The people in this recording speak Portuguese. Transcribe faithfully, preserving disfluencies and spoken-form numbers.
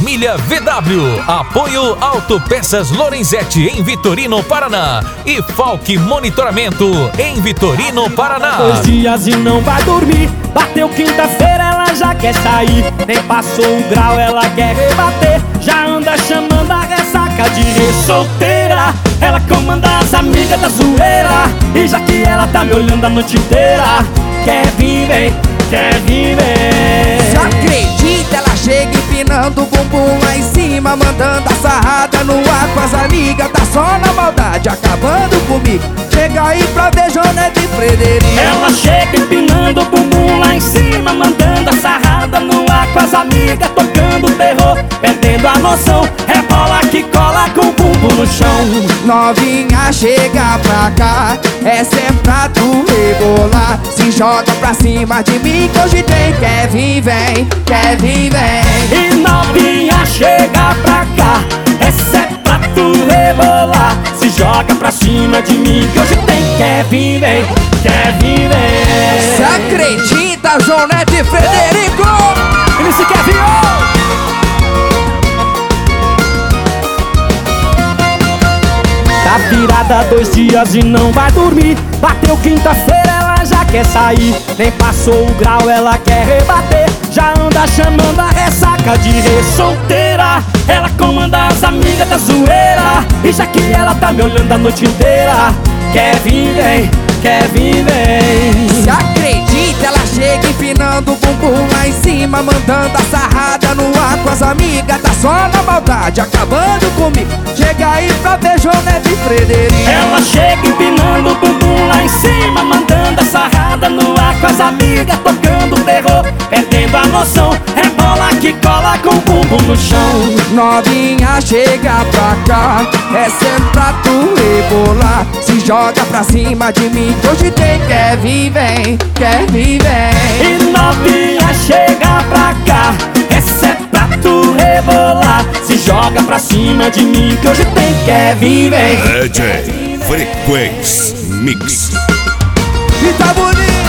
Família V W, apoio Autopeças Lorenzetti em Vitorino, Paraná e Falk Monitoramento em Vitorino, Paraná. Dois dias e não vai dormir, bateu quinta-feira, ela já quer sair. Nem passou um grau, ela quer rebater. Já anda chamando a ressaca de re-solteira. Ela comanda as amigas da zoeira. E já que ela tá me olhando a noite inteira, quer vir, vem, quer vir, vem. Se acredita, ela chega empinando o bumbum lá em cima, mandando a sarrada no ar com as amigas. Tá só na maldade, acabando comigo. Chega aí pra ver Jonete e Frederico. Ela chega empinando o bumbum lá em cima, mandando a sarrada no ar com as amigas, tocando terror, perdendo a noção. Rebola que cola com o bumbum no chão. Novinha, chega pra cá, essa é pra tu rebolar. Se joga pra cima de mim que hoje tem. Quer vir, vem, quer vir, vem. E novinha, chega pra cá, essa é pra tu rebolar. Se joga pra cima de mim que hoje tem. Quer vir, vem, quer vir, vem. Se acredita, Jonete e Frederico. Ele se quer vir, oh! Tá virada dois dias e não vai dormir. Bateu quinta-feira, ela já quer sair. Nem passou o grau, ela quer rebater. Já anda chamando a ressaca de re-solteira. Ela comanda as amigas da zoeira. E já que ela tá me olhando a noite inteira, quer vir, vem, quer vir, vem. Se acredita, ela chega empinando o bumbum lá em cima, mandando a sarrada no ar com as amigas. Tá só na maldade, acabando comigo. Chega aí pra ver Jonete e Frederico. Ela chega empinando o bumbum lá em cima, mandando a sarrada no ar com as amigas, tocando terror, perdendo a noção. Rebola que cola com o bumbum no chão. Novinha, chega pra cá, essa é pra tu rebolar. Se joga pra cima de mim que hoje tem. Quer vir, vem, quer vir, vem. E novinha, chega pra cá, essa é pra tu rebolar. Se joga pra cima de mim que hoje tem. Quer vir, vem. D J Frequência Mix. E tá bonito.